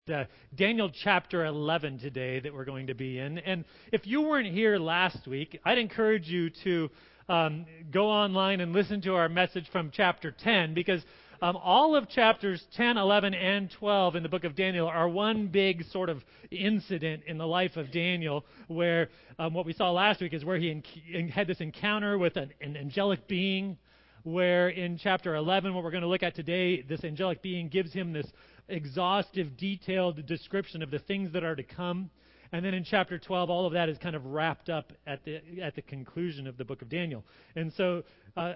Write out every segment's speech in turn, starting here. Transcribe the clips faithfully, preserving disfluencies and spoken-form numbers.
Uh, Daniel chapter eleven today that we're going to be in. And if you weren't here last week, I'd encourage you to um, go online and listen to our message from chapter ten, because um, all of chapters ten, eleven, and twelve in the book of Daniel are one big sort of incident in the life of Daniel, where um, what we saw last week is where he enc- had this encounter with an, an angelic being, where in chapter eleven, what we're going to look at today, this angelic being gives him this exhaustive, detailed description of the things that are to come. And then in chapter twelve, all of that is kind of wrapped up at the at the conclusion of the book of Daniel. And so uh,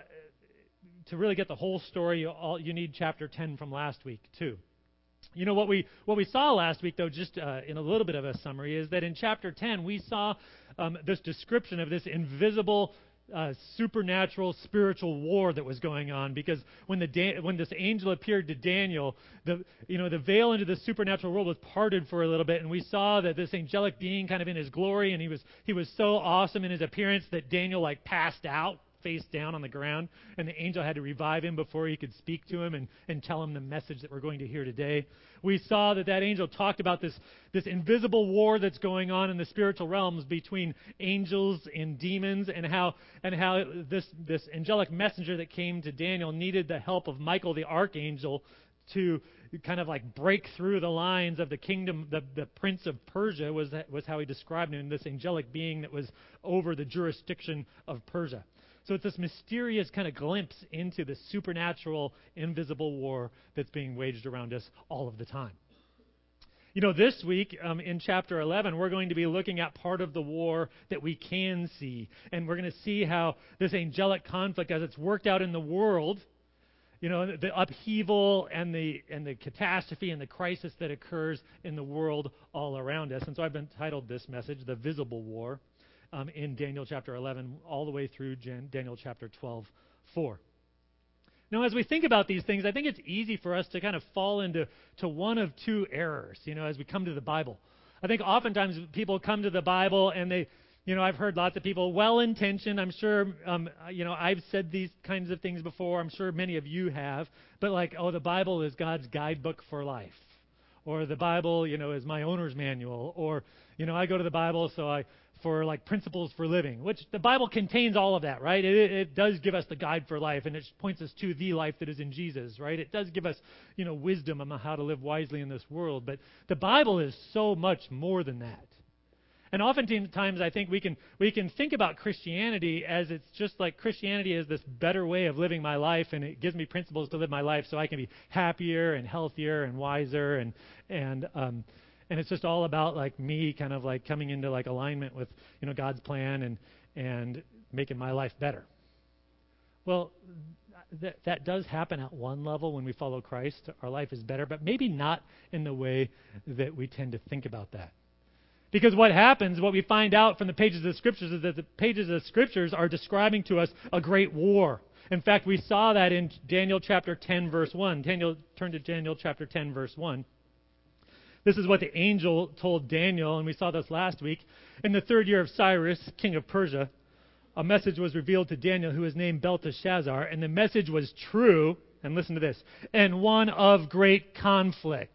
to really get the whole story, you, all, you need chapter ten from last week too. You know, what we what we saw last week, though, just uh, in a little bit of a summary, is that in chapter ten, we saw um, this description of this invisible Uh, supernatural spiritual war that was going on, because when the da- when this angel appeared to Daniel, the you know the veil into the supernatural world was parted for a little bit, and we saw that this angelic being kind of in his glory, and he was he was so awesome in his appearance that Daniel like passed out face down on the ground, and the angel had to revive him before he could speak to him and, and tell him the message that we're going to hear today. We saw that that angel talked about this, this invisible war that's going on in the spiritual realms between angels and demons, and how and how this, this angelic messenger that came to Daniel needed the help of Michael the archangel to kind of like break through the lines of the kingdom. The, the prince of Persia was, was how he described him, this angelic being that was over the jurisdiction of Persia. So it's this mysterious kind of glimpse into the supernatural, invisible war that's being waged around us all of the time. You know, this week um, in chapter eleven, we're going to be looking at part of the war that we can see. And we're going to see how this angelic conflict, as it's worked out in the world, you know, the upheaval and the and the catastrophe and the crisis that occurs in the world all around us. And so I've entitled this message, The Visible War, Um, in Daniel chapter eleven, all the way through Jan- Daniel chapter twelve, four. Now, as we think about these things, I think it's easy for us to kind of fall into to one of two errors, you know, as we come to the Bible. I think oftentimes people come to the Bible and they, you know, I've heard lots of people, well-intentioned, I'm sure, um, you know, I've said these kinds of things before, I'm sure many of you have, but like, oh, the Bible is God's guidebook for life. Or the Bible, you know, is my owner's manual. Or, you know, I go to the Bible so I for like principles for living, which the Bible contains all of that, right? It, it does give us the guide for life, and it points us to the life that is in Jesus, right? It does give us, you know, wisdom on how to live wisely in this world. But the Bible is so much more than that. And oftentimes I think we can we can think about Christianity as it's just like Christianity is this better way of living my life, and it gives me principles to live my life so I can be happier and healthier and wiser, and and um, and it's just all about like me kind of like coming into like alignment with, you know, God's plan and and making my life better. Well, th- that does happen at one level when we follow Christ. Our life is better, but maybe not in the way that we tend to think about that. Because what happens, what we find out from the pages of the Scriptures is that the pages of the Scriptures are describing to us a great war. In fact, we saw that in Daniel chapter ten, verse one. Daniel, turn to Daniel chapter ten, verse one. This is what the angel told Daniel, and we saw this last week. In the third year of Cyrus, king of Persia, a message was revealed to Daniel, who was named Belteshazzar, and the message was true, and listen to this, and one of great conflict.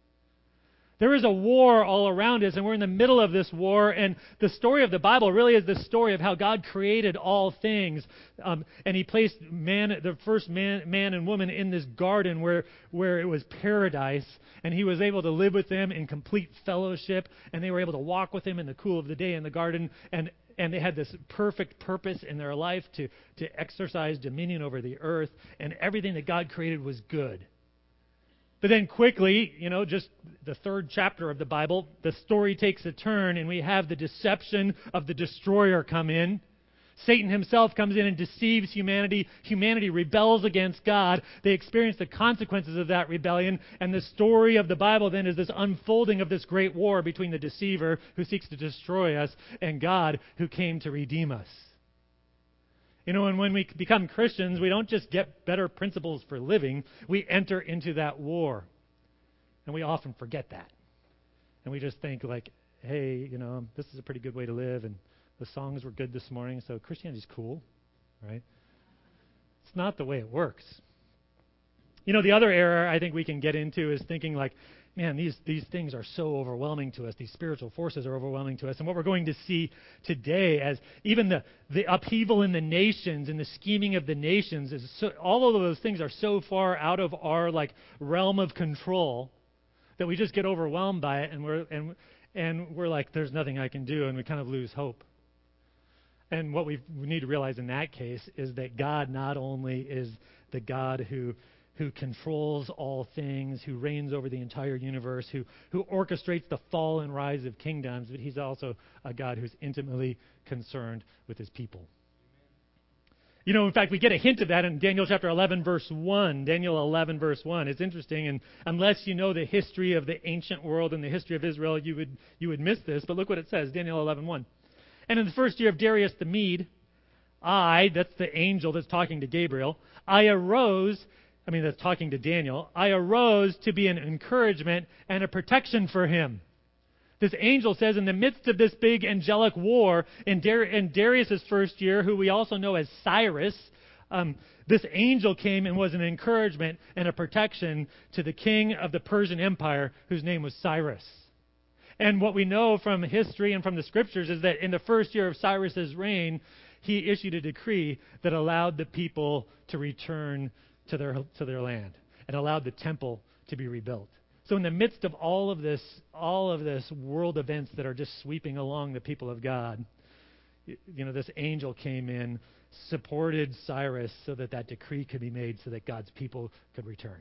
There is a war all around us, and we're in the middle of this war, and the story of the Bible really is the story of how God created all things, um, and He placed man, the first man, man and woman in this garden where, where it was paradise, and He was able to live with them in complete fellowship, and they were able to walk with Him in the cool of the day in the garden, and and they had this perfect purpose in their life to, to exercise dominion over the earth, and everything that God created was good. But then quickly, you know, just the third chapter of the Bible, the story takes a turn, and we have the deception of the destroyer come in. Satan himself comes in and deceives humanity. Humanity rebels against God. They experience the consequences of that rebellion, and the story of the Bible then is this unfolding of this great war between the deceiver who seeks to destroy us and God who came to redeem us. You know, and when we become Christians, we don't just get better principles for living. We enter into that war. And we often forget that. And we just think like, hey, you know, this is a pretty good way to live, and the songs were good this morning, so Christianity's cool, right? It's not the way it works. You know, the other error I think we can get into is thinking like, man, these, these things are so overwhelming to us. These spiritual forces are overwhelming to us. And what we're going to see today, as even the, the upheaval in the nations and the scheming of the nations, is so, all of those things are so far out of our like realm of control that we just get overwhelmed by it, and we're and and we're like, there's nothing I can do, and we kind of lose hope. And what we need to realize in that case is that God not only is the God who who controls all things, who reigns over the entire universe, who, who orchestrates the fall and rise of kingdoms, but he's also a God who's intimately concerned with his people. You know, in fact, we get a hint of that in Daniel chapter eleven, verse one. Daniel eleven, verse one. It's interesting, and unless you know the history of the ancient world and the history of Israel, you would you would miss this. But look what it says, Daniel eleven, one. And in the first year of Darius the Mede, I, that's the angel that's talking to Gabriel, I arose... I mean, that's talking to Daniel. I arose to be an encouragement and a protection for him. This angel says in the midst of this big angelic war in, Dar- in Darius' first year, who we also know as Cyrus, um, this angel came and was an encouragement and a protection to the king of the Persian Empire, whose name was Cyrus. And what we know from history and from the scriptures is that in the first year of Cyrus's reign, he issued a decree that allowed the people to return to their to their land and allowed the temple to be rebuilt. So in the midst of all of this, all of this world events that are just sweeping along the people of God, you know, this angel came in, supported Cyrus so that that decree could be made so that God's people could return.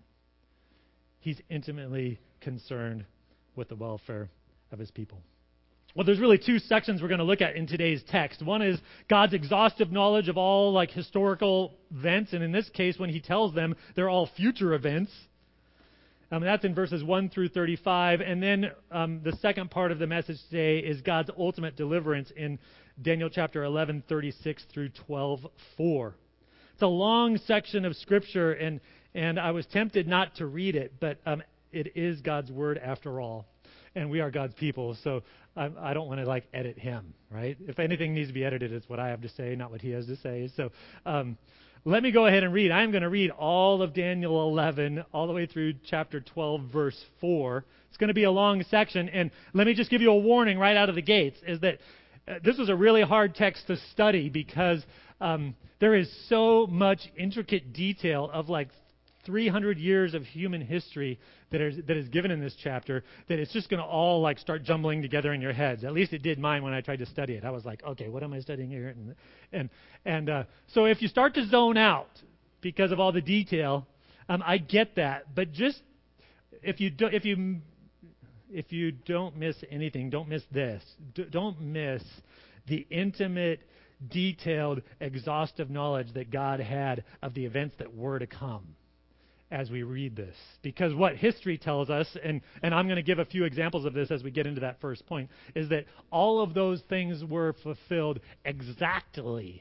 He's intimately concerned with the welfare of his people. Well, there's really two sections we're going to look at in today's text. One is God's exhaustive knowledge of all like historical events, and in this case, when he tells them, they're all future events. Um, that's in verses one through thirty-five. And then um, the second part of the message today is God's ultimate deliverance in Daniel chapter eleven, thirty-six through twelve, four. It's a long section of Scripture, and, and I was tempted not to read it, but um, it is God's Word after all. And we are God's people, so I, I don't want to like edit him, right? If anything needs to be edited, it's what I have to say, not what he has to say. So um, let me go ahead and read. I'm going to read all of Daniel eleven, all the way through chapter twelve, verse four. It's going to be a long section, and let me just give you a warning right out of the gates, is that uh, this was a really hard text to study because um, there is so much intricate detail of like three hundred years of human history that is, that is given in this chapter, that it's just going to all like start jumbling together in your heads. At least it did mine when I tried to study it. I was like, okay, what am I studying here? And and and uh, so if you start to zone out because of all the detail, um, I get that. But just if you do, if you if you don't miss anything, don't miss this. D- don't miss the intimate, detailed, exhaustive knowledge that God had of the events that were to come as we read this. Because what history tells us, and, and I'm going to give a few examples of this as we get into that first point, is that all of those things were fulfilled exactly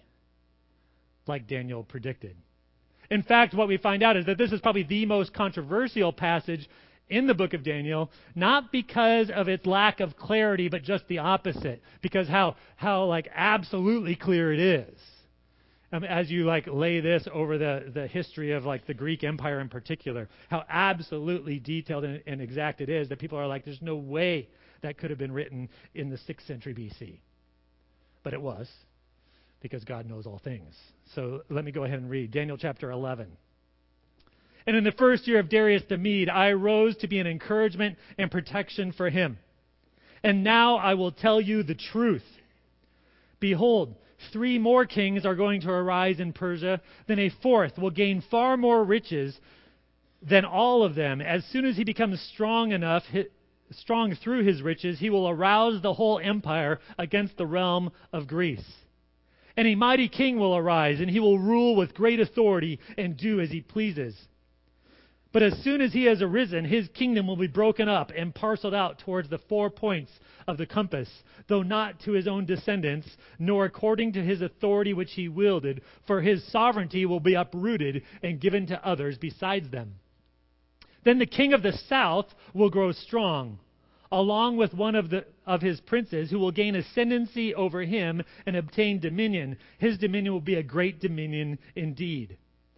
like Daniel predicted. In fact, what we find out is that this is probably the most controversial passage in the book of Daniel, not because of its lack of clarity, but just the opposite. Because how, how like absolutely clear it is. Um, as you like lay this over the, the history of like the Greek Empire in particular, how absolutely detailed and, and exact it is that people are like, there's no way that could have been written in the sixth century B C. But it was, because God knows all things. So let me go ahead and read Daniel chapter eleven. And in the first year of Darius the Mede, I rose to be an encouragement and protection for him. And now I will tell you the truth. Behold, three more kings are going to arise in Persia, then a fourth will gain far more riches than all of them. As soon as he becomes strong enough, strong through his riches, he will arouse the whole empire against the realm of Greece. And a mighty king will arise, and he will rule with great authority and do as he pleases. But as soon as he has arisen, his kingdom will be broken up and parceled out towards the four points of the compass, though not to his own descendants, nor according to his authority which he wielded, for his sovereignty will be uprooted and given to others besides them. Then the king of the south will grow strong, along with one of the of his princes, who will gain ascendancy over him and obtain dominion. His dominion will be a great dominion indeed.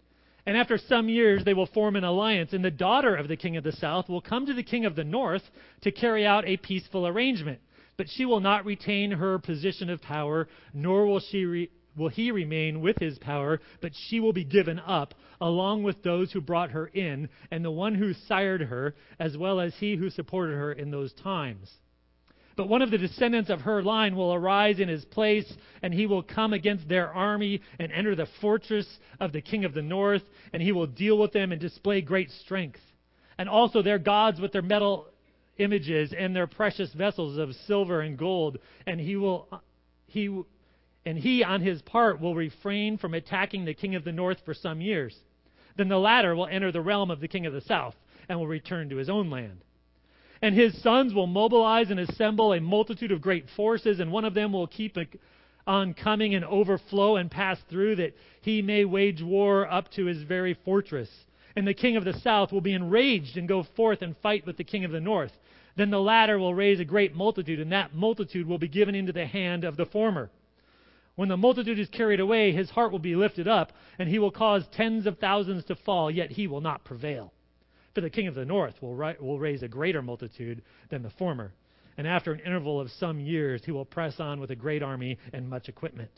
And after some years, they will form an alliance, and the daughter of the king of the south will come to the king of the north to carry out a peaceful arrangement. But she will not retain her position of power, nor will she re- will he remain with his power, but she will be given up, along with those who brought her in, and the one who sired her, as well as he who supported her in those times. But one of the descendants of her line will arise in his place, and he will come against their army and enter the fortress of the king of the north, and he will deal with them and display great strength. And also their gods with their metal images and their precious vessels of silver and gold, and he will he and he on his part will refrain from attacking the king of the north for some years. Then the latter will enter the realm of the king of the south and will return to his own land. And his sons will mobilize and assemble a multitude of great forces, and one of them will keep on coming and overflow and pass through, that he may wage war up to his very fortress. And the king of the south will be enraged and go forth and fight with the king of the north. Then the latter will raise a great multitude, and that multitude will be given into the hand of the former. When the multitude is carried away, his heart will be lifted up, and he will cause tens of thousands to fall, yet he will not prevail. For the king of the north will, ri- will raise a greater multitude than the former. And after an interval of some years, he will press on with a great army and much equipment.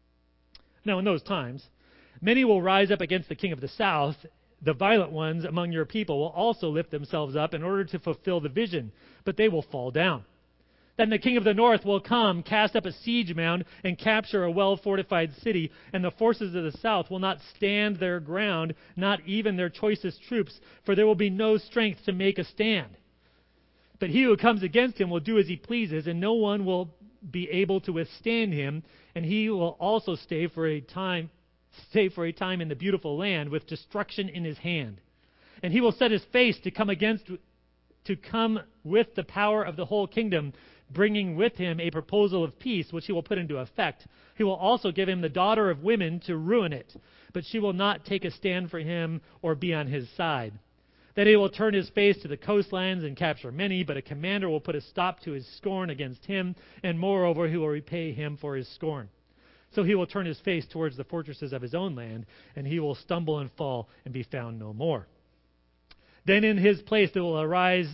Now in those times, many will rise up against the king of the south. The violent ones among your people will also lift themselves up in order to fulfill the vision, but they will fall down. Then the king of the north will come, cast up a siege mound, and capture a well-fortified city, and the forces of the south will not stand their ground, not even their choicest troops, for there will be no strength to make a stand. But he who comes against him will do as he pleases, and no one will be able to withstand him, and he will also stay for a time, stay for a time in the beautiful land with destruction in his hand. And he will set his face to come against, to come with the power of the whole kingdom, bringing with him a proposal of peace, which he will put into effect. He will also give him the daughter of women to ruin it, but she will not take a stand for him or be on his side. Then he will turn his face to the coastlands and capture many, but a commander will put a stop to his scorn against him, and moreover he will repay him for his scorn. So he will turn his face towards the fortresses of his own land, and he will stumble and fall and be found no more. Then in his place there will arise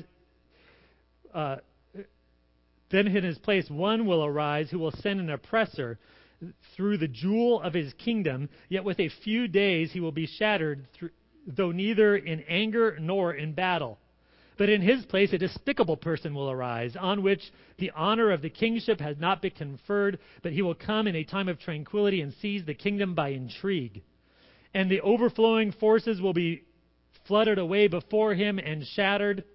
uh, Then in his place one will arise who will send an oppressor through the jewel of his kingdom, yet with a few days he will be shattered, through, though neither in anger nor in battle. But in his place a despicable person will arise, on which the honor of the kingship has not been conferred, but he will come in a time of tranquility and seize the kingdom by intrigue. And the overflowing forces will be flooded away before him and shattered,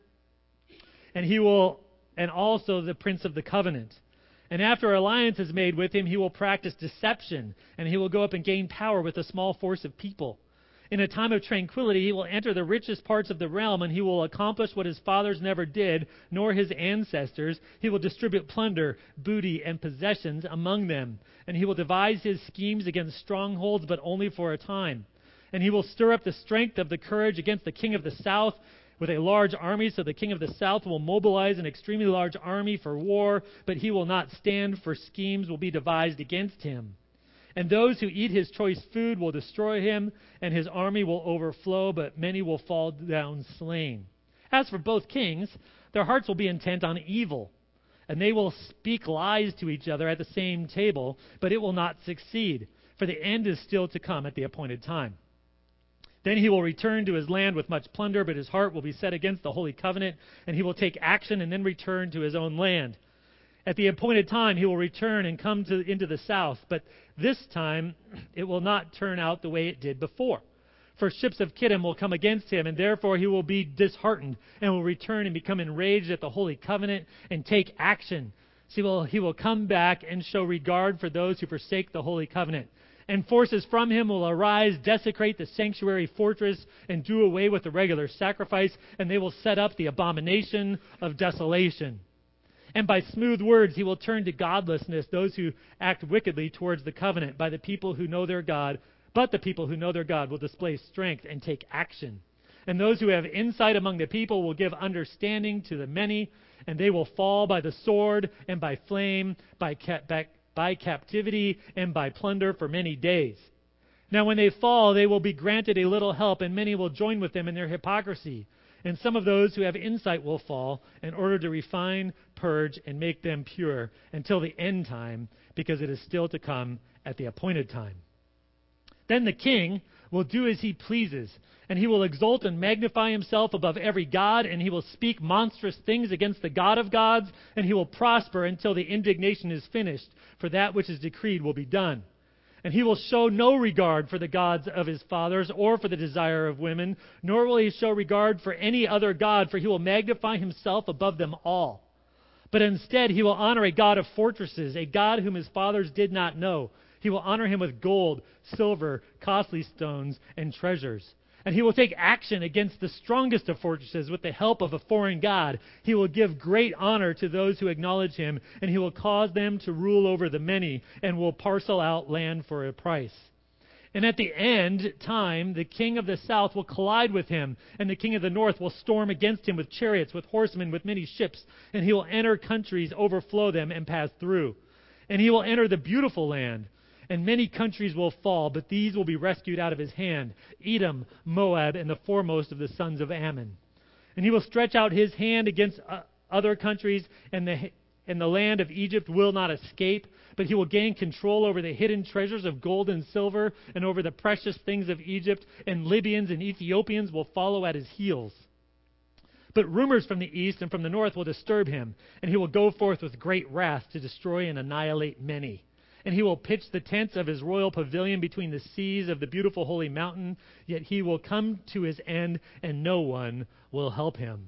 and he will and also the prince of the covenant. And after alliance is made with him, he will practice deception, and he will go up and gain power with a small force of people. In a time of tranquility, he will enter the richest parts of the realm, and he will accomplish what his fathers never did, nor his ancestors. He will distribute plunder, booty, and possessions among them. And he will devise his schemes against strongholds, but only for a time. And he will stir up the strength of the courage against the king of the south, with a large army, so the king of the south will mobilize an extremely large army for war, but he will not stand, for schemes will be devised against him. And those who eat his choice food will destroy him, and his army will overflow, but many will fall down slain. As for both kings, their hearts will be intent on evil, and they will speak lies to each other at the same table, but it will not succeed, for the end is still to come at the appointed time. Then he will return to his land with much plunder, but his heart will be set against the holy covenant, and he will take action and then return to his own land. At the appointed time he will return and come to, into the south, but this time it will not turn out the way it did before. For ships of Kittim will come against him, and therefore he will be disheartened, and will return and become enraged at the holy covenant and take action. So he will, he will come back and show regard for those who forsake the holy covenant. And forces from him will arise, desecrate the sanctuary fortress, and do away with the regular sacrifice, and they will set up the abomination of desolation. And by smooth words he will turn to godlessness those who act wickedly towards the covenant, by the people who know their God. But the people who know their God will display strength and take action. And those who have insight among the people will give understanding to the many, and they will fall by the sword and by flame, by, ca- by, by captivity and by plunder for many days. Now when they fall, they will be granted a little help, and many will join with them in their hypocrisy. And some of those who have insight will fall, in order to refine, purge, and make them pure until the end time, because it is still to come at the appointed time. Then the king will do as he pleases, and he will exalt and magnify himself above every god, and he will speak monstrous things against the God of gods, and he will prosper until the indignation is finished, for that which is decreed will be done. And he will show no regard for the gods of his fathers or for the desire of women, nor will he show regard for any other god, for he will magnify himself above them all. But instead he will honor a God of fortresses, a God whom his fathers did not know. He will honor him with gold, silver, costly stones, and treasures. And he will take action against the strongest of fortresses with the help of a foreign god. He will give great honor to those who acknowledge him, and he will cause them to rule over the many, and will parcel out land for a price. And at the end time, the king of the south will collide with him, and the king of the north will storm against him with chariots, with horsemen, with many ships, and he will enter countries, overflow them, and pass through. And he will enter the beautiful land. And many countries will fall, but these will be rescued out of his hand: Edom, Moab, and the foremost of the sons of Ammon. And he will stretch out his hand against uh, other countries, and the, and the land of Egypt will not escape, but he will gain control over the hidden treasures of gold and silver, and over the precious things of Egypt, and Libyans and Ethiopians will follow at his heels. But rumors from the east and from the north will disturb him, and he will go forth with great wrath to destroy and annihilate many. And he will pitch the tents of his royal pavilion between the seas of the beautiful holy mountain, yet he will come to his end, and no one will help him.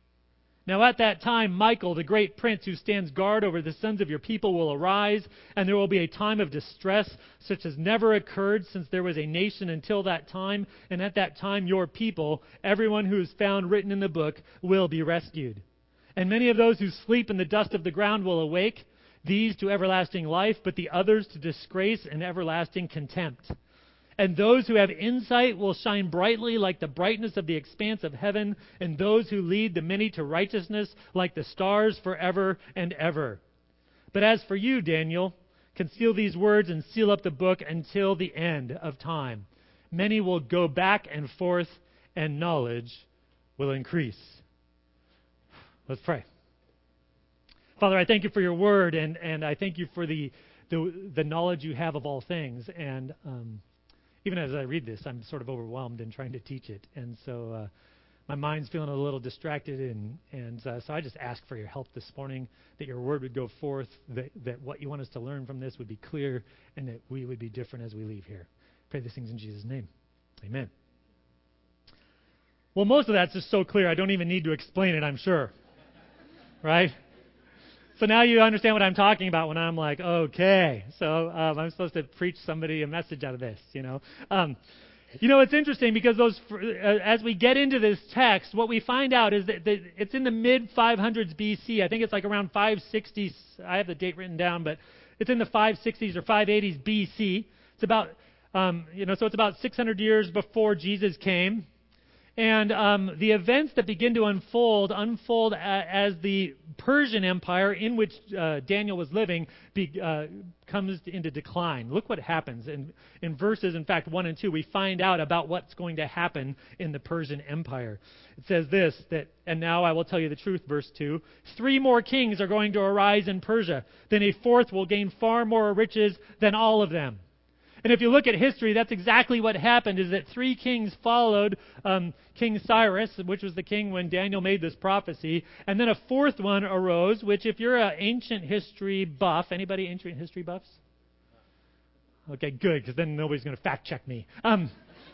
Now at that time, Michael, the great prince who stands guard over the sons of your people, will arise, and there will be a time of distress such as never occurred since there was a nation until that time. And at that time, your people, everyone who is found written in the book, will be rescued. And many of those who sleep in the dust of the ground will awake, these to everlasting life, but the others to disgrace and everlasting contempt. And those who have insight will shine brightly like the brightness of the expanse of heaven, and those who lead the many to righteousness like the stars forever and ever. But as for you, Daniel, conceal these words and seal up the book until the end of time. Many will go back and forth, and knowledge will increase. Let's pray. Father, I thank you for your word, and, and I thank you for the, the the knowledge you have of all things. And um, even as I read this, I'm sort of overwhelmed in trying to teach it. And so uh, my mind's feeling a little distracted, and, and uh, so I just ask for your help this morning, that your word would go forth, that, that what you want us to learn from this would be clear, and that we would be different as we leave here. Pray these things in Jesus' name. Amen. Well, most of that's just so clear, I don't even need to explain it, I'm sure. Right? So now you understand what I'm talking about when I'm like, okay, so um, I'm supposed to preach somebody a message out of this, you know. Um, you know, it's interesting because those, uh, as we get into this text, what we find out is that, that it's in the mid five hundreds B C. I think it's like around five sixty. I have the date written down, but it's in the five sixties or five eighties B C. It's about, um, you know, so it's about six hundred years before Jesus came. And um, the events that begin to unfold, unfold a, as the Persian Empire in which uh, Daniel was living be, uh, comes into decline. Look what happens. In, in verses, in fact, one and two, we find out about what's going to happen in the Persian Empire. It says this, that, and now I will tell you the truth, verse two, three more kings are going to arise in Persia. Then a fourth will gain far more riches than all of them. And if you look at history, that's exactly what happened, is that three kings followed um, King Cyrus, which was the king when Daniel made this prophecy. And then a fourth one arose, which if you're an ancient history buff, anybody ancient history buffs? Okay, good, because then nobody's going to fact check me. Um,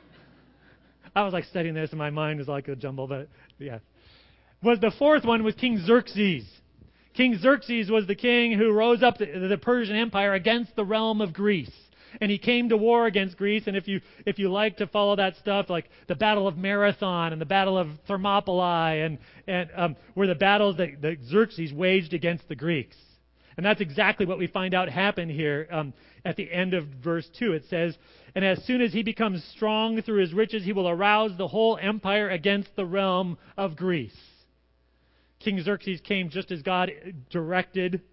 I was like studying this, and my mind was like a jumble, but yeah. Was the fourth one was King Xerxes. King Xerxes was the king who rose up the, the Persian Empire against the realm of Greece. And he came to war against Greece, and if you if you like to follow that stuff, like the Battle of Marathon and the Battle of Thermopylae, and, and um, were the battles that, that Xerxes waged against the Greeks. And that's exactly what we find out happened here um, at the end of verse two. It says, and as soon as he becomes strong through his riches, he will arouse the whole empire against the realm of Greece. King Xerxes came just as God directed.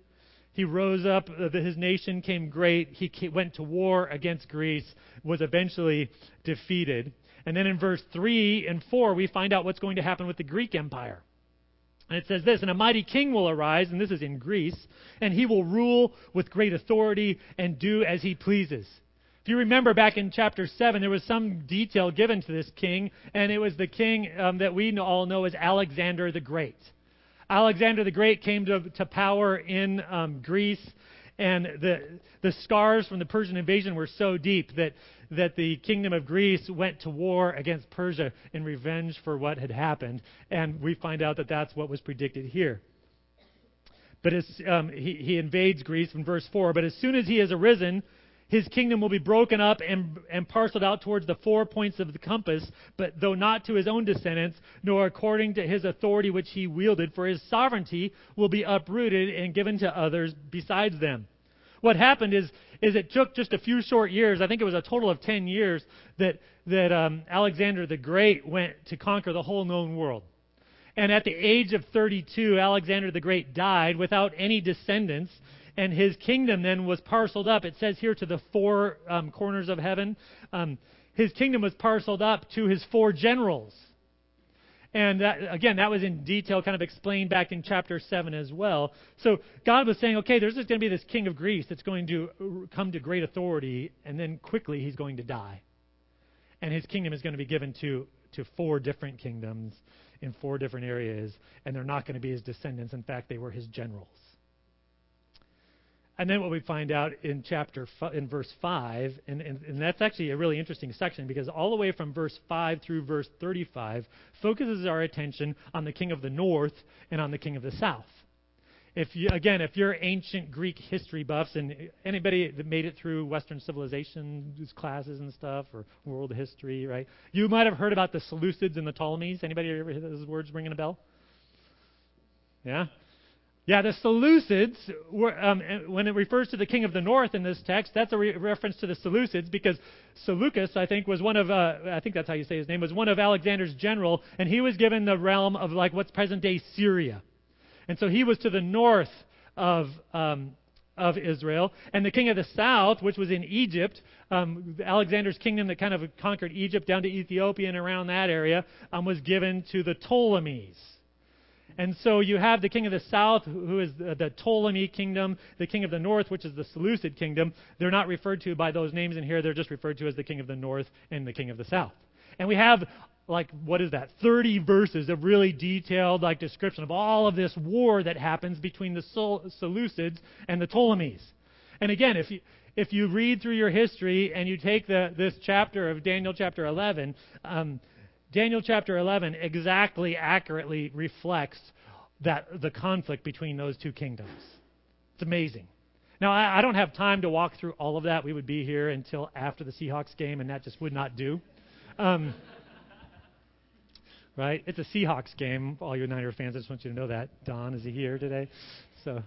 He rose up, uh, his nation came great. He came, went to war against Greece, was eventually defeated. And then in verse three and four, we find out what's going to happen with the Greek Empire. And it says this, and a mighty king will arise, and this is in Greece, and he will rule with great authority and do as he pleases. If you remember back in chapter seven, there was some detail given to this king, and it was the king um, that we all know as Alexander the Great. Alexander the Great came to, to power in um, Greece, and the the scars from the Persian invasion were so deep that, that the kingdom of Greece went to war against Persia in revenge for what had happened. And we find out that that's what was predicted here. But as, um, he, he invades Greece in verse four. But as soon as he has arisen, his kingdom will be broken up and, and parceled out towards the four points of the compass, but though not to his own descendants, nor according to his authority which he wielded, for his sovereignty will be uprooted and given to others besides them. What happened is, is it took just a few short years, I think it was a total of ten years, that, that um, Alexander the Great went to conquer the whole known world. And at the age of thirty-two, Alexander the Great died without any descendants, and his kingdom then was parceled up. It says here to the four um, corners of heaven. Um, his kingdom was parceled up to his four generals. And that, again, that was in detail kind of explained back in chapter seven as well. So God was saying, okay, there's just going to be this king of Greece that's going to come to great authority, and then quickly he's going to die. And his kingdom is going to be given to, to four different kingdoms in four different areas, and they're not going to be his descendants. In fact, they were his generals. And then what we find out in chapter f- in verse five, and, and, and that's actually a really interesting section, because all the way from verse five through verse thirty-five focuses our attention on the king of the north and on the king of the south. If you, again, if you're ancient Greek history buffs, and anybody that made it through Western civilization classes and stuff, or world history, right, you might have heard about the Seleucids and the Ptolemies. Anybody ever hear those words ringing a bell? Yeah? Yeah, the Seleucids, were, um, when it refers to the king of the north in this text, that's a re- reference to the Seleucids, because Seleucus, I think, was one of, uh, I think that's how you say his name, was one of Alexander's general, and he was given the realm of like what's present-day Syria. And so he was to the north of um, of Israel. And the king of the south, which was in Egypt, um, Alexander's kingdom that kind of conquered Egypt down to Ethiopia and around that area, um, was given to the Ptolemies. And so you have the king of the south, who is the, the Ptolemy kingdom, the king of the north, which is the Seleucid kingdom. They're not referred to by those names in here. They're just referred to as the king of the north and the king of the south. And we have, like, what is that, thirty verses of really detailed, like, description of all of this war that happens between the Seleucids and the Ptolemies. And again, if you if you read through your history and you take the this chapter of Daniel chapter eleven, um, Daniel chapter eleven exactly, accurately reflects that the conflict between those two kingdoms. It's amazing. Now, I, I don't have time to walk through all of that. We would be here until after the Seahawks game, and that just would not do. Um, right? It's a Seahawks game. All you Niner fans, I just want you to know that. Don, is he here today? So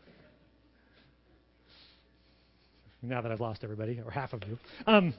now that I've lost everybody, or half of you. Um,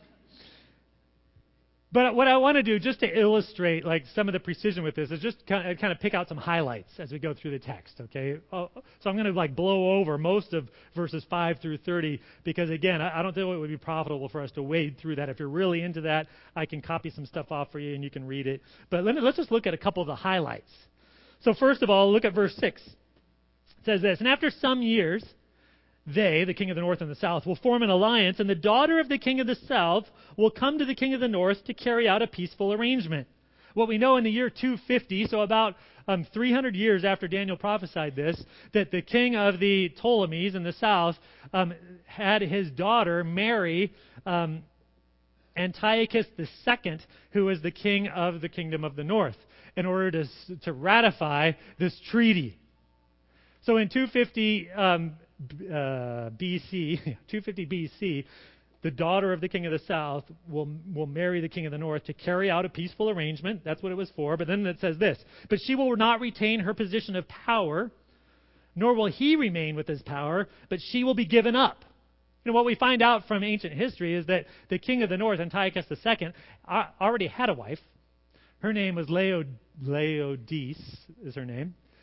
But what I want to do, just to illustrate like some of the precision with this, is just kind of, kind of pick out some highlights as we go through the text, okay? Oh, so I'm going to like blow over most of verses five through thirty, because again, I, I don't think it would be profitable for us to wade through that. If you're really into that, I can copy some stuff off for you and you can read it. But let me, let's just look at a couple of the highlights. So first of all, look at verse six. It says this, and after some years, they, the king of the north and the south, will form an alliance, and the daughter of the king of the south will come to the king of the north to carry out a peaceful arrangement. What we know in the year two fifty, so about um, three hundred years after Daniel prophesied this, that the king of the Ptolemies in the south um, had his daughter marry um, Antiochus the Second, who was the king of the kingdom of the north, in order to, to ratify this treaty. So in two fifty um, Uh, B C, two fifty B C, the daughter of the king of the south will will marry the king of the north to carry out a peaceful arrangement. That's what it was for. But then it says this, but she will not retain her position of power, nor will he remain with his power, but she will be given up. You know, what we find out from ancient history is that the king of the north, Antiochus the Second, already had a wife. Her name was Leo, Laodice, is her name.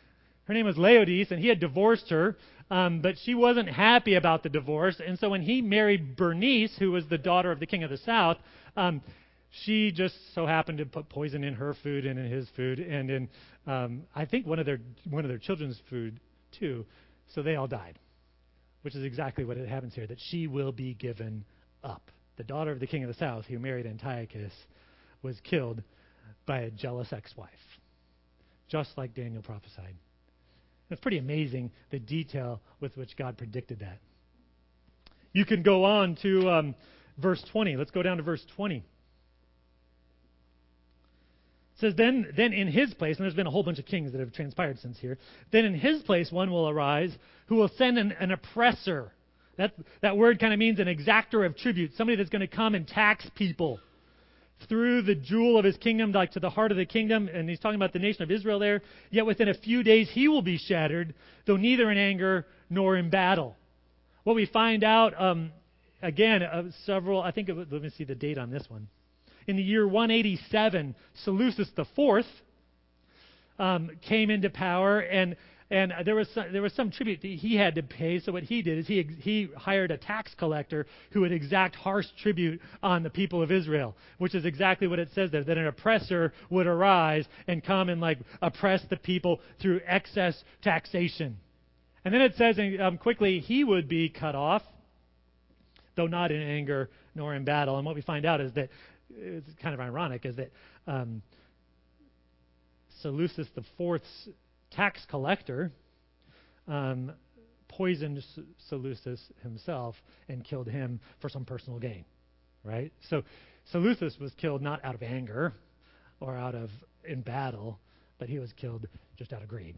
Her name was Laodice, and he had divorced her, um, but she wasn't happy about the divorce. And so when he married Bernice, who was the daughter of the king of the south, um, she just so happened to put poison in her food and in his food, and in um, I think one of their one of their children's food too. So they all died, which is exactly what it happens here. That she will be given up. The daughter of the king of the south, who married Antiochus, was killed by a jealous ex-wife, just like Daniel prophesied. It's pretty amazing the detail with which God predicted that. You can go on to um, verse twenty. Let's go down to verse twenty. It says, then, then in his place, and there's been a whole bunch of kings that have transpired since here, then in his place one will arise who will send an, an oppressor. That, that word kind of means an exactor of tribute, somebody that's going to come and tax people through the jewel of his kingdom, like to the heart of the kingdom. And he's talking about the nation of Israel there. Yet within a few days he will be shattered, though neither in anger nor in battle. What we find out, um, again, of several, I think, it, let me see the date on this one. In the year one eighty-seven, Seleucus the Fourth um, came into power, and and there was some, there was some tribute that he had to pay. So what he did is he he hired a tax collector who would exact harsh tribute on the people of Israel, which is exactly what it says there, that an oppressor would arise and come and like oppress the people through excess taxation. And then it says um, quickly he would be cut off, though not in anger nor in battle. And what we find out is that it's kind of ironic, is that um, Seleucus the Fourth's tax collector um, poisoned Seleucus himself and killed him for some personal gain, right? So Seleucus was killed not out of anger or out of in battle, but he was killed just out of greed,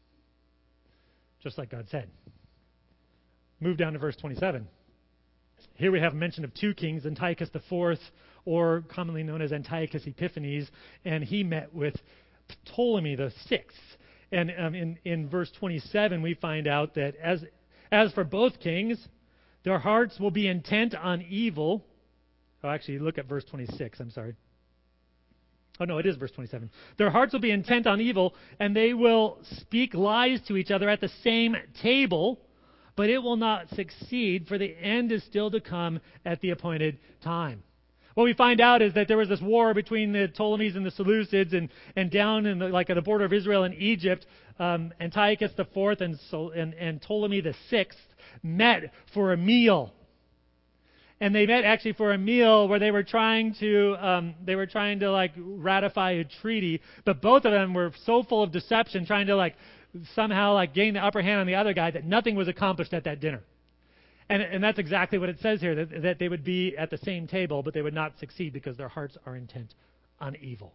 just like God said. Move down to verse twenty-seven. Here we have mention of two kings, Antiochus the Fourth, or commonly known as Antiochus Epiphanes, and he met with Ptolemy the Sixth. And um, in, in verse twenty-seven, we find out that as as for both kings, their hearts will be intent on evil. Oh, actually, look at verse twenty-six. I'm sorry. Oh, no, it is verse twenty-seven. Their hearts will be intent on evil, and they will speak lies to each other at the same table, but it will not succeed, for the end is still to come at the appointed time. What we find out is that there was this war between the Ptolemies and the Seleucids, and, and down in the, like at the border of Israel and Egypt, um, Antiochus the Fourth and, and, and Ptolemy the Sixth met for a meal. And they met actually for a meal where they were trying to um, they were trying to like ratify a treaty, but both of them were so full of deception, trying to like somehow like gain the upper hand on the other guy, that nothing was accomplished at that dinner. And, and that's exactly what it says here, that, that they would be at the same table, but they would not succeed because their hearts are intent on evil.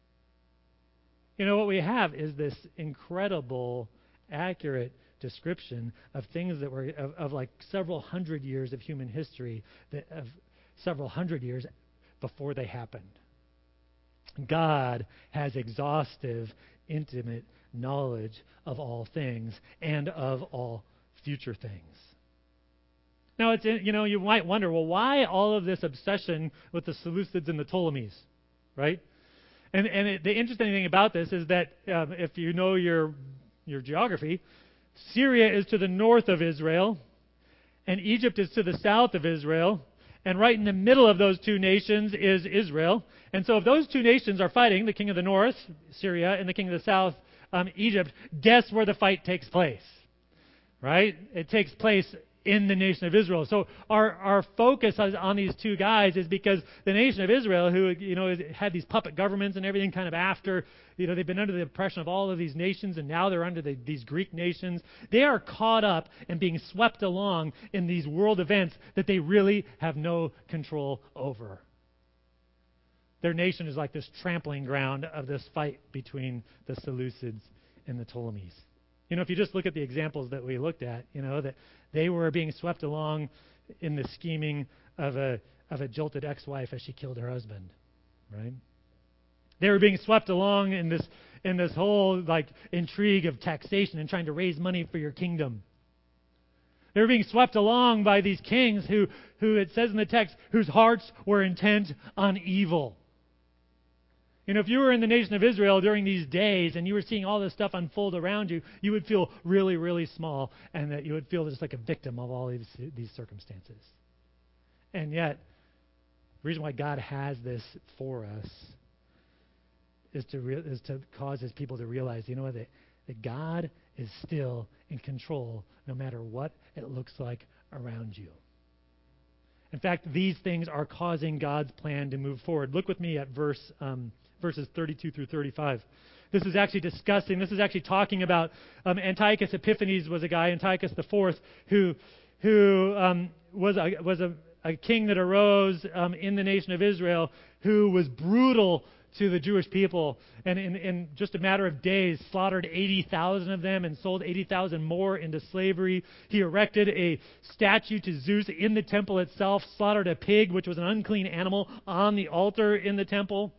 You know, what we have is this incredible, accurate description of things that were, of, of like several hundred years of human history, that of several hundred years before they happened. God has exhaustive, intimate knowledge of all things and of all future things. Now, it's, you know, you might wonder, well, why all of this obsession with the Seleucids and the Ptolemies, right? And and it, the interesting thing about this is that um, if you know your your geography, Syria is to the north of Israel, and Egypt is to the south of Israel, and right in the middle of those two nations is Israel. And so if those two nations are fighting, the king of the north, Syria, and the king of the south, um, Egypt, guess where the fight takes place, right? It takes place in the nation of Israel. So our, our focus on these two guys is because the nation of Israel, who, you know, had these puppet governments and everything kind of after, you know, they've been under the oppression of all of these nations, and now they're under the, these Greek nations. They are caught up and being swept along in these world events that they really have no control over. Their nation is like this trampling ground of this fight between the Seleucids and the Ptolemies. You know, if you just look at the examples that we looked at, you know, that they were being swept along in the scheming of a of a jilted ex-wife as she killed her husband, right? They were being swept along in this in this whole like intrigue of taxation and trying to raise money for your kingdom. They were being swept along by these kings who, who it says in the text, whose hearts were intent on evil. You know, if you were in the nation of Israel during these days and you were seeing all this stuff unfold around you, you would feel really, really small, and that you would feel just like a victim of all these, these circumstances. And yet, the reason why God has this for us is to re- is to cause His people to realize, you know what, that, that God is still in control no matter what it looks like around you. In fact, these things are causing God's plan to move forward. Look with me at verse um, verses thirty-two through thirty-five. This is actually discussing, this is actually talking about um, Antiochus Epiphanes was a guy, Antiochus the Fourth, who who um, was a, was a, a king that arose um, in the nation of Israel, who was brutal to the Jewish people, and in, in just a matter of days slaughtered eighty thousand of them and sold eighty thousand more into slavery. He erected a statue to Zeus in the temple itself, slaughtered a pig, which was an unclean animal, on the altar in the temple.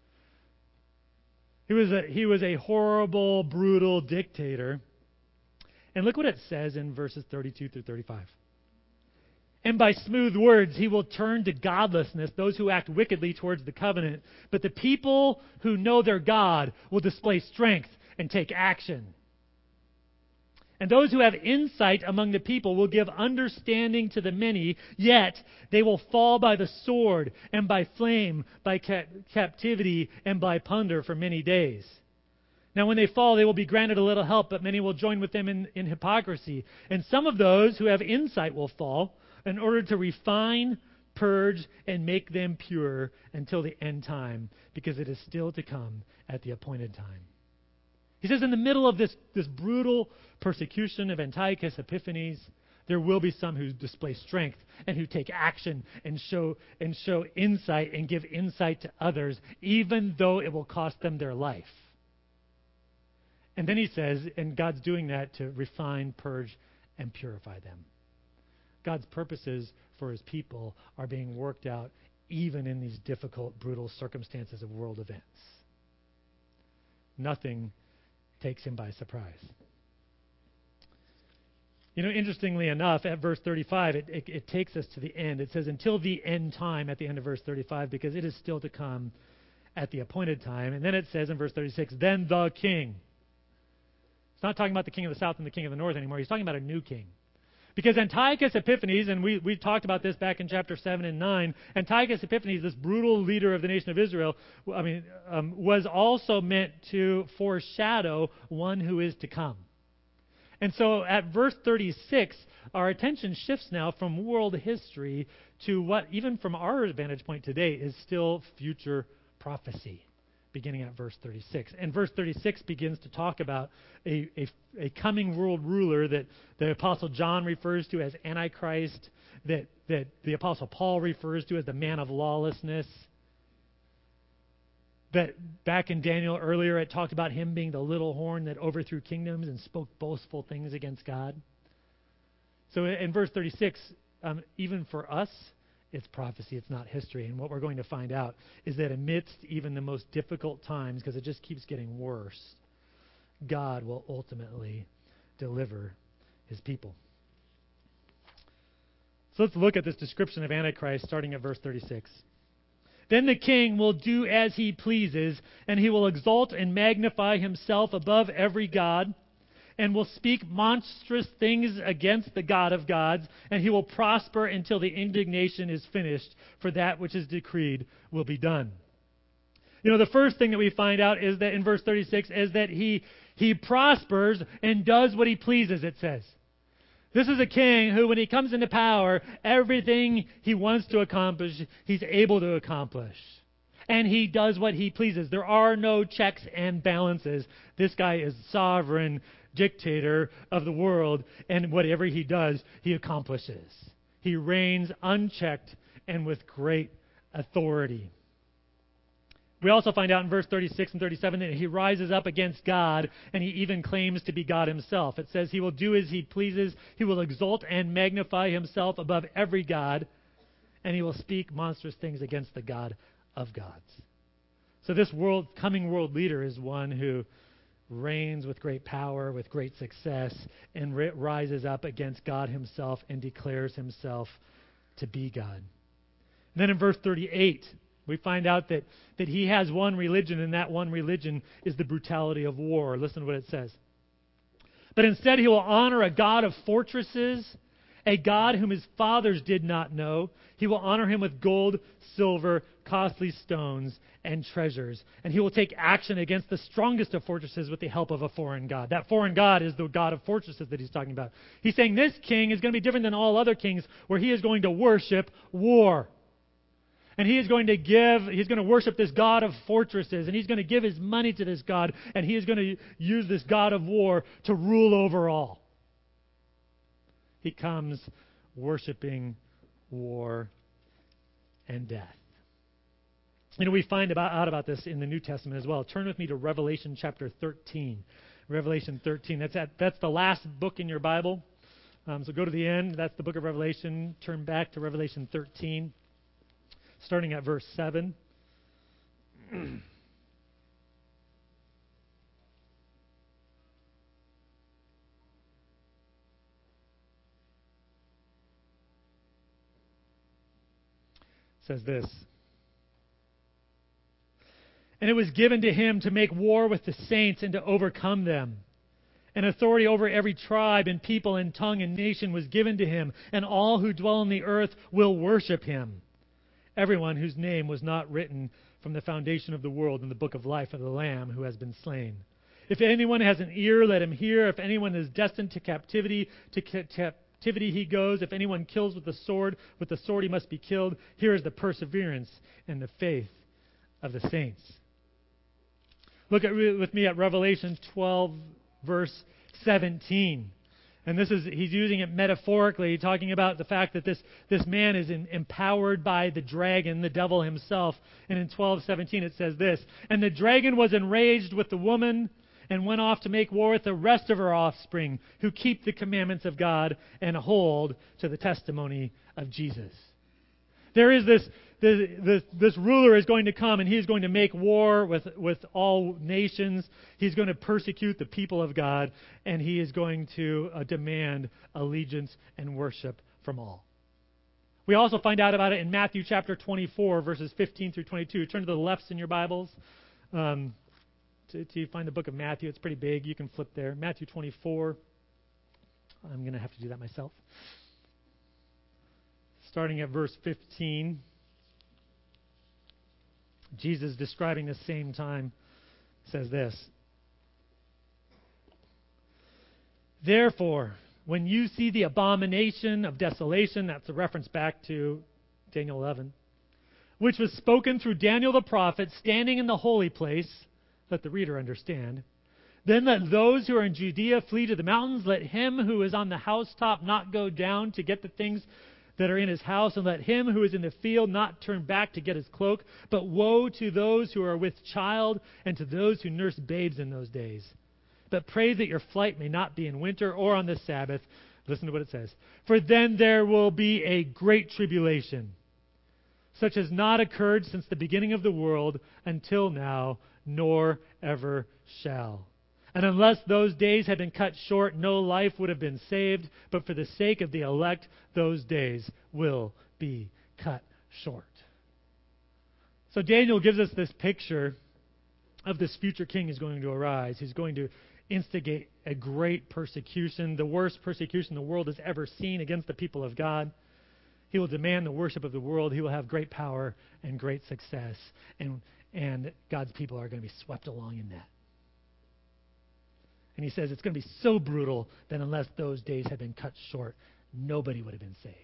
He was a, he was a horrible, brutal dictator. And look what it says in verses thirty-two through thirty-five. And by smooth words he will turn to godlessness those who act wickedly towards the covenant. But the people who know their God will display strength and take action. And those who have insight among the people will give understanding to the many, yet they will fall by the sword and by flame, by ca- captivity and by plunder for many days. Now when they fall, they will be granted a little help, but many will join with them in, in hypocrisy. And some of those who have insight will fall, in order to refine, purge, and make them pure until the end time, because it is still to come at the appointed time. He says in the middle of this, this brutal persecution of Antiochus Epiphanes, there will be some who display strength and who take action and show and show insight and give insight to others, even though it will cost them their life. And then he says, and God's doing that to refine, purge, and purify them. God's purposes for His people are being worked out even in these difficult, brutal circumstances of world events. Nothing takes Him by surprise. You know, interestingly enough, at verse thirty-five, it, it, it takes us to the end. It says, until the end time at the end of verse thirty-five, because it is still to come at the appointed time. And then it says in verse thirty-six, then the king. It's not talking about the king of the south and the king of the north anymore. He's talking about a new king. Because Antiochus Epiphanes, and we, we talked about this back in chapter seven and nine, Antiochus Epiphanes, this brutal leader of the nation of Israel, I mean, um, was also meant to foreshadow one who is to come. And so at verse thirty-six, our attention shifts now from world history to what, even from our vantage point today, is still future prophecy, beginning at verse thirty-six. And verse thirty-six begins to talk about a, a, a coming world ruler that the Apostle John refers to as Antichrist, that, that the Apostle Paul refers to as the man of lawlessness. That back in Daniel earlier, it talked about him being the little horn that overthrew kingdoms and spoke boastful things against God. So in verse thirty-six, um, even for us, it's prophecy, it's not history. And what we're going to find out is that amidst even the most difficult times, because it just keeps getting worse, God will ultimately deliver His people. So let's look at this description of Antichrist starting at verse thirty-six. Then the king will do as he pleases, and he will exalt and magnify himself above every god, and will speak monstrous things against the God of gods, and he will prosper until the indignation is finished, for that which is decreed will be done. You know, the first thing that we find out is that in verse thirty-six is that he, he prospers and does what he pleases, it says. This is a king who, when he comes into power, everything he wants to accomplish, he's able to accomplish. And he does what he pleases. There are no checks and balances. This guy is sovereign dictator of the world, and whatever he does, he accomplishes. He reigns unchecked and with great authority. We also find out in verse thirty-six and thirty-seven that he rises up against God, and he even claims to be God himself. It says he will do as he pleases, he will exalt and magnify himself above every god, and he will speak monstrous things against the God of gods. So this world, coming world leader is one who reigns with great power, with great success, and ri- rises up against God himself and declares himself to be God. And then in verse thirty-eight, We find out that, that he has one religion, and that one religion is the brutality of war. Listen to what it says. But instead he will honor a God of fortresses, a God whom his fathers did not know. He will honor him with gold, silver, costly stones, and treasures. And he will take action against the strongest of fortresses with the help of a foreign god. That foreign god is the God of fortresses that he's talking about. He's saying this king is going to be different than all other kings, where he is going to worship war. And he is going to give, he's going to worship this God of fortresses, and he's going to give his money to this God, and he is going to use this God of war to rule over all. He comes worshiping war and death. You know, we find about, out about this in the New Testament as well. Turn with me to Revelation chapter thirteen. Revelation thirteen. That's at, that's the last book in your Bible. Um, so go to the end. That's the book of Revelation. Turn back to Revelation thirteen, starting at verse seven. Says this. And it was given to him to make war with the saints and to overcome them. And authority over every tribe and people and tongue and nation was given to him, and all who dwell on the earth will worship him. Everyone whose name was not written from the foundation of the world in the book of life of the Lamb who has been slain. If anyone has an ear, let him hear. If anyone is destined to captivity, to ca- captivity he goes. If anyone kills with the sword, with the sword he must be killed. Here is the perseverance and the faith of the saints. Look at with me at Revelation twelve, verse seventeen. And this is, he's using it metaphorically, talking about the fact that this, this man is in, empowered by the dragon, the devil himself. And in twelve seventeen it says this, and the dragon was enraged with the woman and went off to make war with the rest of her offspring, who keep the commandments of God and hold to the testimony of Jesus. There is this, this, this, this ruler is going to come, and he is going to make war with, with all nations. He's going to persecute the people of God, and he is going to uh, demand allegiance and worship from all. We also find out about it in Matthew chapter twenty-four, verses fifteen through twenty-two. Turn to the lefts in your Bibles. Um, to, to find the book of Matthew. It's pretty big. You can flip there. Matthew twenty-four. I'm going to have to do that myself. Starting at verse fifteen. Jesus, describing the same time, says this. Therefore, when you see the abomination of desolation, that's a reference back to Daniel eleven, which was spoken through Daniel the prophet, standing in the holy place, let the reader understand. Then let those who are in Judea flee to the mountains. Let him who is on the housetop not go down to get the things that are in his house, and let him who is in the field not turn back to get his cloak. But woe to those who are with child and to those who nurse babes in those days. But pray that your flight may not be in winter or on the Sabbath. Listen to what it says. For then there will be a great tribulation, such as not occurred since the beginning of the world until now, nor ever shall. And unless those days had been cut short, no life would have been saved. But for the sake of the elect, those days will be cut short. So Daniel gives us this picture of this future king is going to arise. He's going to instigate a great persecution, the worst persecution the world has ever seen against the people of God. He will demand the worship of the world. He will have great power and great success. And, and God's people are going to be swept along in that. And he says it's going to be so brutal that unless those days had been cut short, nobody would have been saved.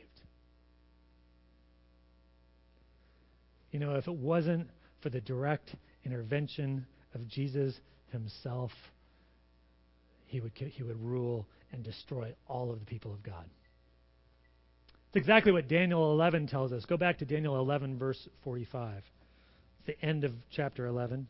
You know, if it wasn't for the direct intervention of Jesus himself, he would he would rule and destroy all of the people of God. It's exactly what Daniel eleven tells us. Go back to Daniel eleven, verse forty-five. It's the end of chapter eleven.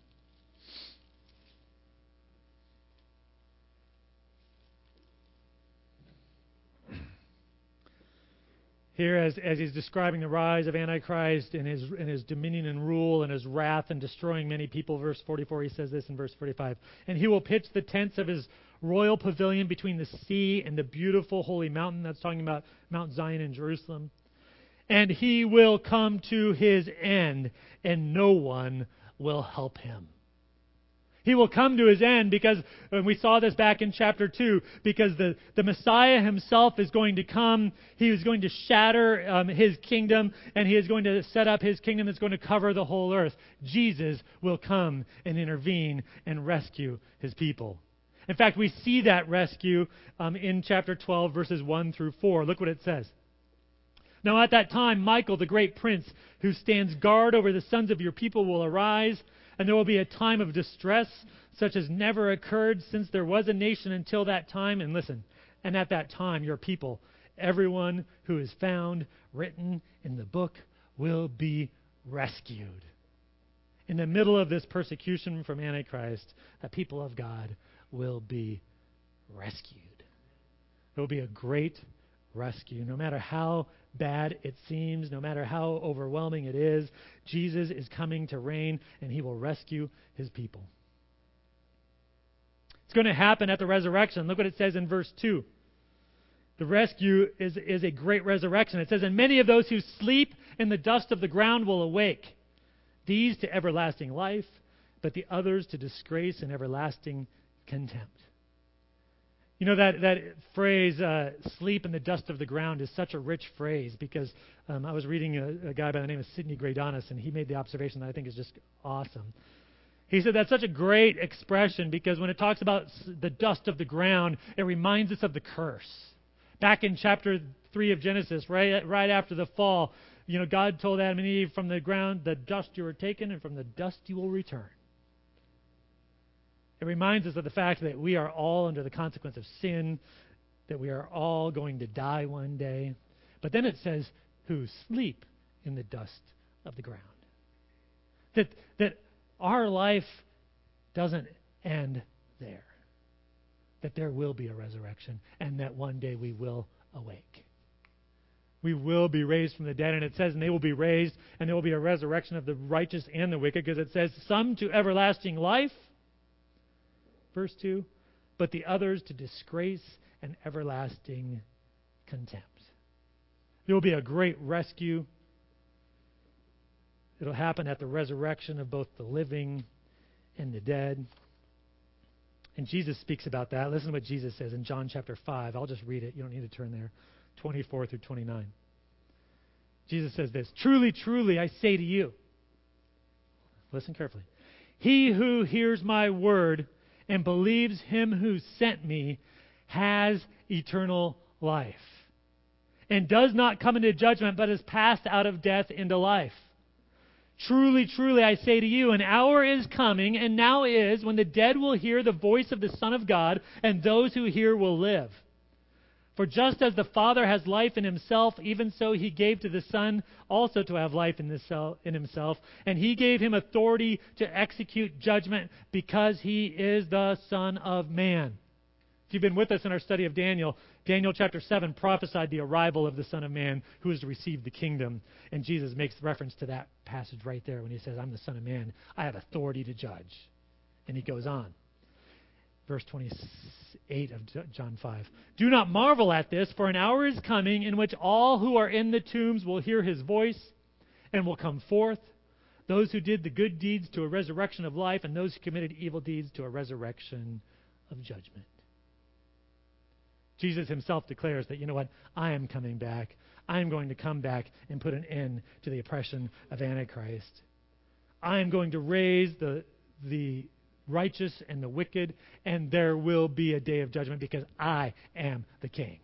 Here, as, as he's describing the rise of Antichrist and his, and his dominion and rule and his wrath and destroying many people, verse forty-four, he says this in verse forty-five. And he will pitch the tents of his royal pavilion between the sea and the beautiful holy mountain. That's talking about Mount Zion in Jerusalem. and he will come to his end, and no one will help him. He will come to his end because, and we saw this back in chapter two, because the, the Messiah himself is going to come. He is going to shatter um, his kingdom, and he is going to set up his kingdom that's going to cover the whole earth. Jesus will come and intervene and rescue his people. In fact, we see that rescue um, in chapter twelve, verses one through four. Look what it says. Now at that time, Michael, the great prince, who stands guard over the sons of your people, will arise, and there will be a time of distress such as never occurred since there was a nation until that time. And listen, and at that time your people, everyone who is found written in the book, will be rescued. In the middle of this persecution from Antichrist, the people of God will be rescued. It will be a great rescue. No matter how bad it seems, no matter how overwhelming it is, Jesus is coming to reign, and he will rescue his people. It's going to happen at the resurrection. Look what it says in verse two. The rescue is, is a great resurrection. It says, and many of those who sleep in the dust of the ground will awake, these to everlasting life, but the others to disgrace and everlasting contempt. You know, that, that phrase, uh, sleep in the dust of the ground, is such a rich phrase because um, I was reading a, a guy by the name of Sidney Graydonis, and he made the observation that I think is just awesome. He said that's such a great expression because when it talks about the dust of the ground, it reminds us of the curse. Back in chapter three of Genesis, right, right after the fall, you know, God told Adam and Eve, from the ground, the dust you were taken, and from the dust you will return. It reminds us of the fact that we are all under the consequence of sin, that we are all going to die one day. But then it says, who sleep in the dust of the ground. That, that our life doesn't end there. That there will be a resurrection, and that one day we will awake. We will be raised from the dead, and it says, and they will be raised, and there will be a resurrection of the righteous and the wicked, because it says, some to everlasting life, verse two, but the others to disgrace and everlasting contempt. There will be a great rescue. It'll happen at the resurrection of both the living and the dead. And Jesus speaks about that. Listen to what Jesus says in John chapter five. I'll just read it. You don't need to turn there. twenty-four through twenty-nine. Jesus says this, truly, truly, I say to you, listen carefully, he who hears my word and believes him who sent me has eternal life, and does not come into judgment, but is passed out of death into life. Truly, truly, I say to you, an hour is coming, and now is, when the dead will hear the voice of the Son of God, and those who hear will live. For just as the Father has life in himself, even so he gave to the Son also to have life in himself. And he gave him authority to execute judgment because he is the Son of Man. If you've been with us in our study of Daniel, Daniel chapter seven prophesied the arrival of the Son of Man who is to receive the kingdom. And Jesus makes reference to that passage right there when he says, I'm the Son of Man. I have authority to judge. And he goes on. Verse twenty-eight of John five. Do not marvel at this, for an hour is coming in which all who are in the tombs will hear his voice and will come forth, those who did the good deeds to a resurrection of life, and those who committed evil deeds to a resurrection of judgment. Jesus himself declares that, you know what, I am coming back. I am going to come back and put an end to the oppression of Antichrist. I am going to raise the the righteous and the wicked, and there will be a day of judgment because I am the King.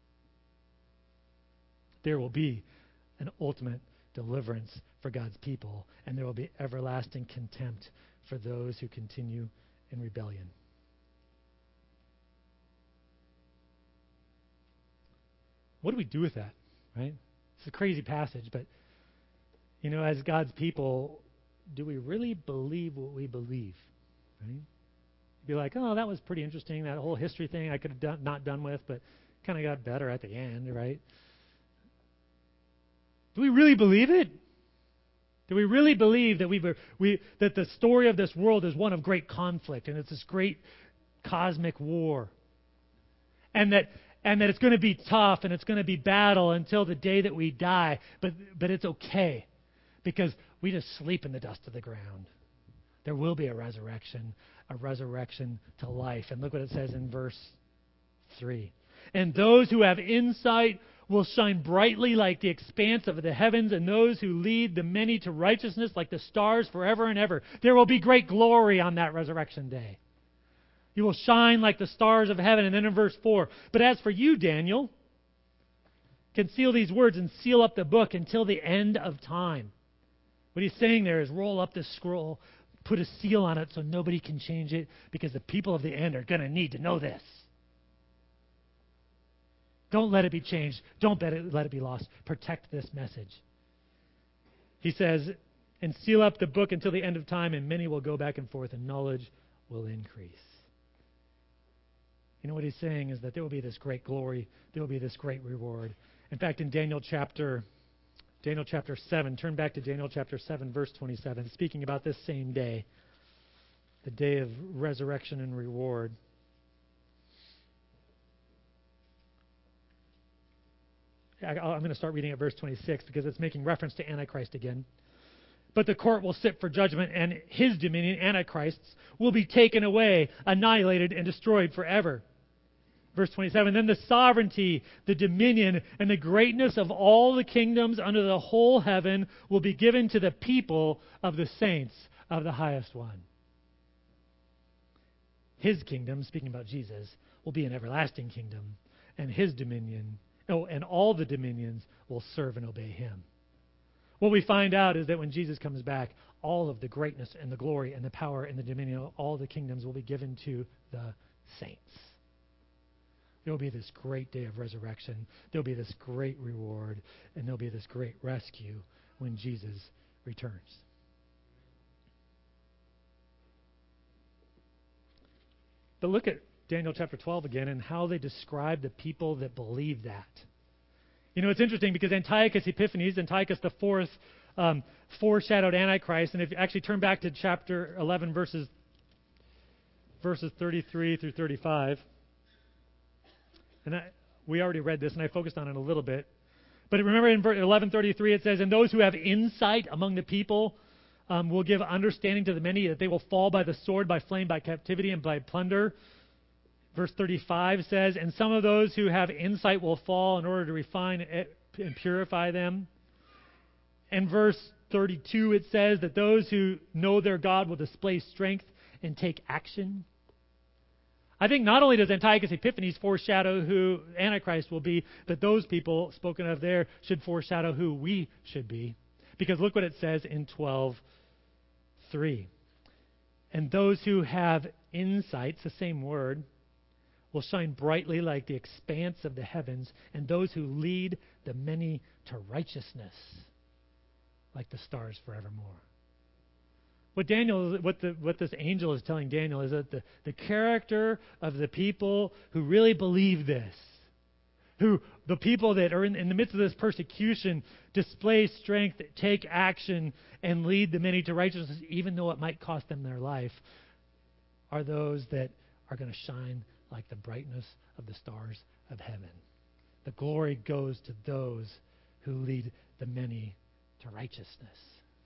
There will be an ultimate deliverance for God's people, and there will be everlasting contempt for those who continue in rebellion. What do we do with that, right? It's a crazy passage, but, you know, as God's people, do we really believe what we believe? Right? Be like, oh, that was pretty interesting. That whole history thing I could have done, not done with, but kind of got better at the end, right? Do we really believe it? Do we really believe that we we that the story of this world is one of great conflict and it's this great cosmic war, and that and that it's going to be tough and it's going to be battle until the day that we die. But but it's okay because we just sleep in the dust of the ground. There will be a resurrection, a resurrection to life. And look what it says in verse three. And those who have insight will shine brightly like the expanse of the heavens, and those who lead the many to righteousness like the stars forever and ever. There will be great glory on that resurrection day. You will shine like the stars of heaven. And then in verse four, but as for you, Daniel, conceal these words and seal up the book until the end of time. What he's saying there is roll up this scroll, put a seal on it so nobody can change it, because the people of the end are going to need to know this. Don't let it be changed. Don't let it, let it be lost. Protect this message. He says, and seal up the book until the end of time, and many will go back and forth, and knowledge will increase. You know what he's saying is that there will be this great glory. There will be this great reward. In fact, in Daniel chapter Daniel chapter seven, turn back to Daniel chapter seven, verse twenty-seven, speaking about this same day, the day of resurrection and reward. I'm going to start reading at verse twenty-six because it's making reference to Antichrist again. But the court will sit for judgment, and his dominion, Antichrist's, will be taken away, annihilated, and destroyed forever. Verse twenty-seven, then the sovereignty, the dominion, and the greatness of all the kingdoms under the whole heaven will be given to the people of the saints of the highest one. His kingdom, speaking about Jesus, will be an everlasting kingdom, and his dominion, oh, and all the dominions will serve and obey him. What we find out is that when Jesus comes back, all of the greatness and the glory and the power and the dominion of all the kingdoms will be given to the saints. There will be this great day of resurrection. There will be this great reward, and there will be this great rescue when Jesus returns. But look at Daniel chapter twelve again and how they describe the people that believe that. You know, it's interesting because Antiochus Epiphanes, Antiochus the fourth, um, foreshadowed Antichrist. And if you actually turn back to chapter eleven, verses verses thirty-three through thirty-five, and I, we already read this, and I focused on it a little bit. But remember in eleven thirty-three it says, and those who have insight among the people um, will give understanding to the many that they will fall by the sword, by flame, by captivity, and by plunder. Verse thirty-five says, and some of those who have insight will fall in order to refine and purify them. And verse thirty-two it says that those who know their God will display strength and take action. I think not only does Antiochus Epiphanes foreshadow who Antichrist will be, but those people spoken of there should foreshadow who we should be. Because look what it says in twelve three. And those who have insights, the same word, will shine brightly like the expanse of the heavens, and those who lead the many to righteousness like the stars forevermore. What Daniel, what the what this angel is telling Daniel is that the, the character of the people who really believe this, who the people that are in, in the midst of this persecution display strength, take action, and lead the many to righteousness, even though it might cost them their life, are those that are going to shine like the brightness of the stars of heaven. The glory goes to those who lead the many to righteousness.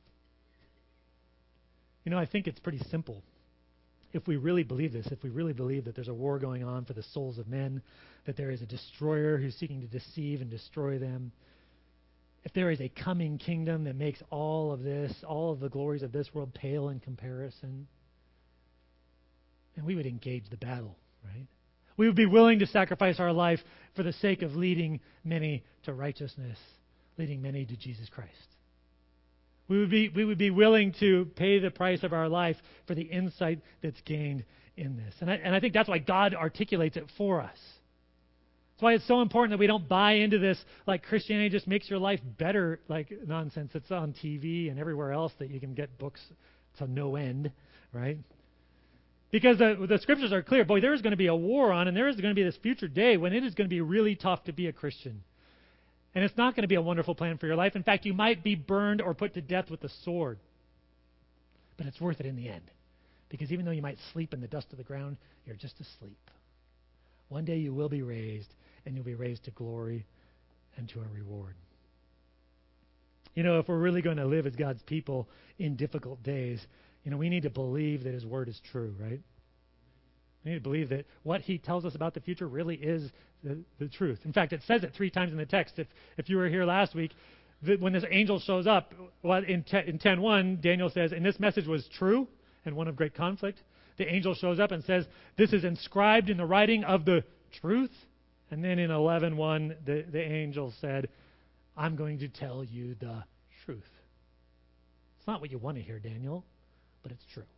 You know, I think it's pretty simple. If we really believe this, if we really believe that there's a war going on for the souls of men, that there is a destroyer who's seeking to deceive and destroy them, if there is a coming kingdom that makes all of this, all of the glories of this world pale in comparison, then we would engage the battle, right? We would be willing to sacrifice our life for the sake of leading many to righteousness, leading many to Jesus Christ. We would be we would be willing to pay the price of our life for the insight that's gained in this. And I, and I think that's why God articulates it for us. That's why it's so important that we don't buy into this, like Christianity just makes your life better, like nonsense that's on T V and everywhere else that you can get books to no end, right? Because the, the scriptures are clear. Boy, there is going to be a war on, and there is going to be this future day when it is going to be really tough to be a Christian. And it's not going to be a wonderful plan for your life. In fact, you might be burned or put to death with the sword. But it's worth it in the end. Because even though you might sleep in the dust of the ground, you're just asleep. One day you will be raised, and you'll be raised to glory and to a reward. You know, if we're really going to live as God's people in difficult days, you know, we need to believe that His Word is true, right? We need to believe that what He tells us about the future really is the, the truth. In fact, it says it three times in the text. If if you were here last week, that when this angel shows up, well, in, te- in ten one, Daniel says, and this message was true and one of great conflict. The angel shows up and says, this is inscribed in the writing of the truth. And then in eleven one, the, the angel said, I'm going to tell you the truth. It's not what you want to hear, Daniel, but it's true.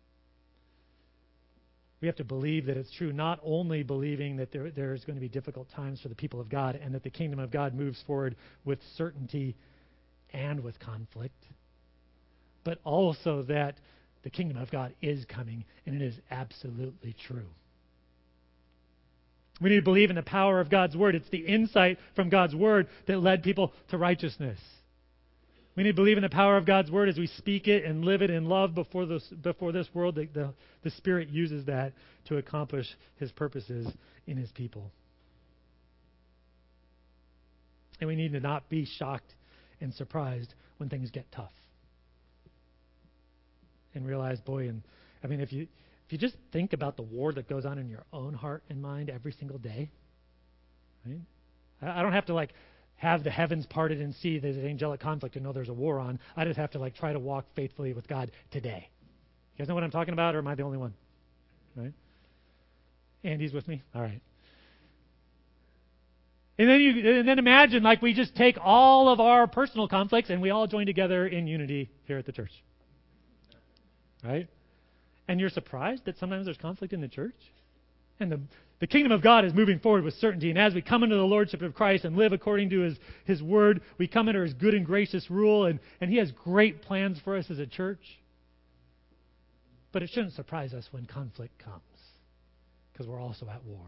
We have to believe that it's true, not only believing that there, there's going to be difficult times for the people of God and that the kingdom of God moves forward with certainty and with conflict, but also that the kingdom of God is coming, and it is absolutely true. We need to believe in the power of God's Word. It's the insight from God's Word that led people to righteousness. We need to believe in the power of God's Word as we speak it and live it in love before this, before this world. The, the, the Spirit uses that to accomplish His purposes in His people. And we need to not be shocked and surprised when things get tough. And realize, boy, and I mean, if you if you just think about the war that goes on in your own heart and mind every single day, right? I, I don't have to like have the heavens parted and see there's an angelic conflict and know there's a war on. I just have to like try to walk faithfully with God today. You guys know what I'm talking about, or am I the only one? Right? Andy's with me? All right. And then you and then imagine like we just take all of our personal conflicts and we all join together in unity here at the church. Right? And you're surprised that sometimes there's conflict in the church? And the, the kingdom of God is moving forward with certainty. And as we come into the lordship of Christ and live according to His, His word, we come under His good and gracious rule. And, and He has great plans for us as a church. But it shouldn't surprise us when conflict comes, because we're also at war.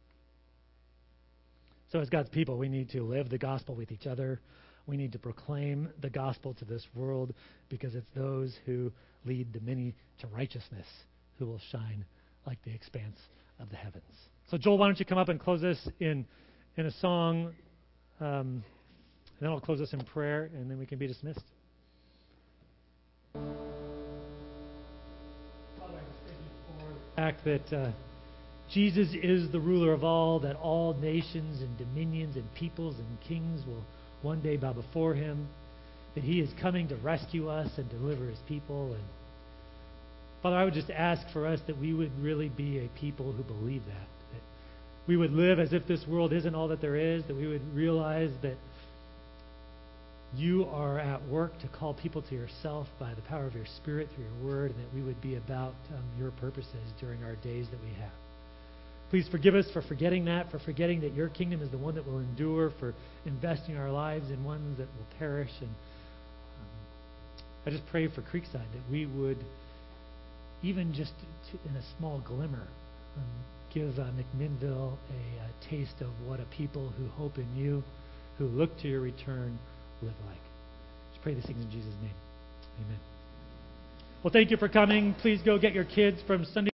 So as God's people, we need to live the gospel with each other. We need to proclaim the gospel to this world, because it's those who lead the many to righteousness who will shine like the expanse of the heavens. So Joel, why don't you come up and close this in in a song, um, and then I'll close this in prayer, and then we can be dismissed. Father, I thank you for the fact that uh, Jesus is the ruler of all, that all nations and dominions and peoples and kings will one day bow before Him, that He is coming to rescue us and deliver His people. And Father, I would just ask for us that we would really be a people who believe that, that we would live as if this world isn't all that there is, that we would realize that You are at work to call people to Yourself by the power of Your Spirit through Your Word, and that we would be about um, Your purposes during our days that we have. Please forgive us for forgetting that, for forgetting that Your kingdom is the one that will endure, for investing our lives in ones that will perish. And um, I just pray for Creekside that we would, even just to, in a small glimmer, um, give uh, McMinnville a, a taste of what a people who hope in You, who look to Your return, live like. Just pray these things in Jesus' name. Amen. Well, thank you for coming. Please go get your kids from Sunday